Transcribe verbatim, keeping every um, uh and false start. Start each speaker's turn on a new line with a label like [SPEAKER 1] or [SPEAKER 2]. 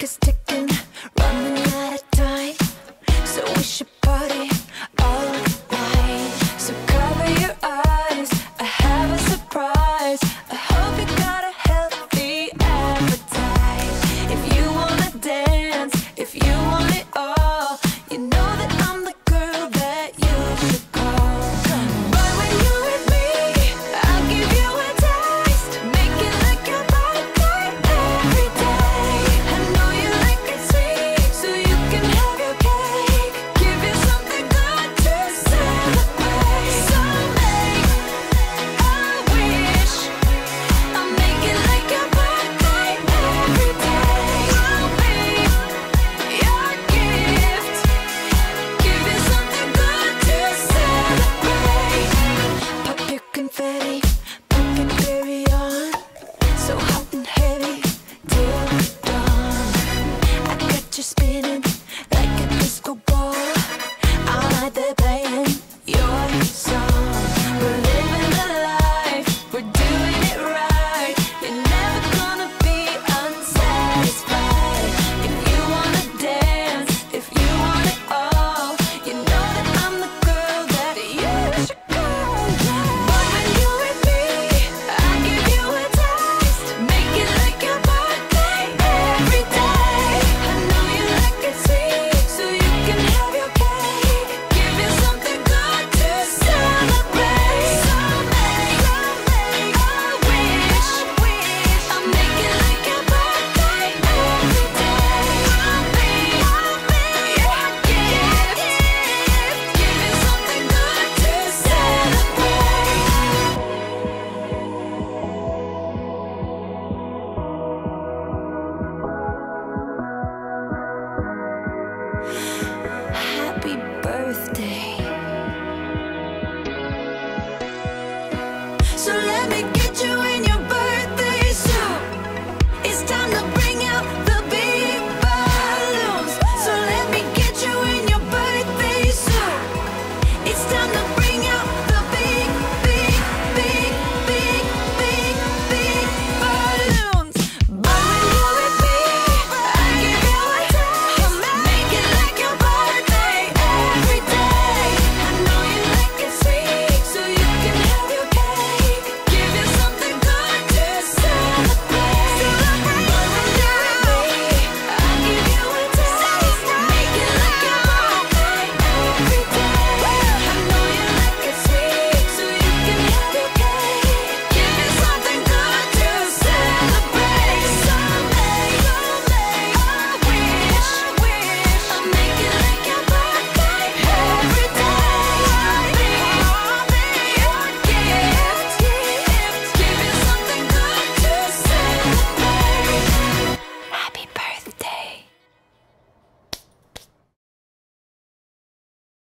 [SPEAKER 1] clock is ticking, running out of time, so we should party all night. So cover your eyes, I have a surprise. I hope you got a healthy appetite. If you wanna dance, if you want it all, you know that I'm the girl that you should call. But when you're with me, I'll give you a taste, make it like your birthday every day. I know you like it sweet, so you can have your cake. Give you something good to celebrate. So make a wish, I'll make it like your birthday every day. I'll be your gift, give you something good to celebrate. Pop your confetti, pop and carry on, so hot and heavy till dawn. I got you spinning like a disco ball, all night they're playing your song. We're living the life, we're doing it right. You're never gonna be unsatisfied. If you wanna dance, if you want it all, you know that I'm the girl that you should call. But when you're with me, I'll give you a taste, make it like your birthday every day. I know you like it sweet, so you can have your cake. Give you something good to celebrate. So make, make a wish, I'll make it like your birthday every day. I'll be, I'll be your gift, give you something good to celebrate. Happy birthday. So let me get you in your birthday suit. It's time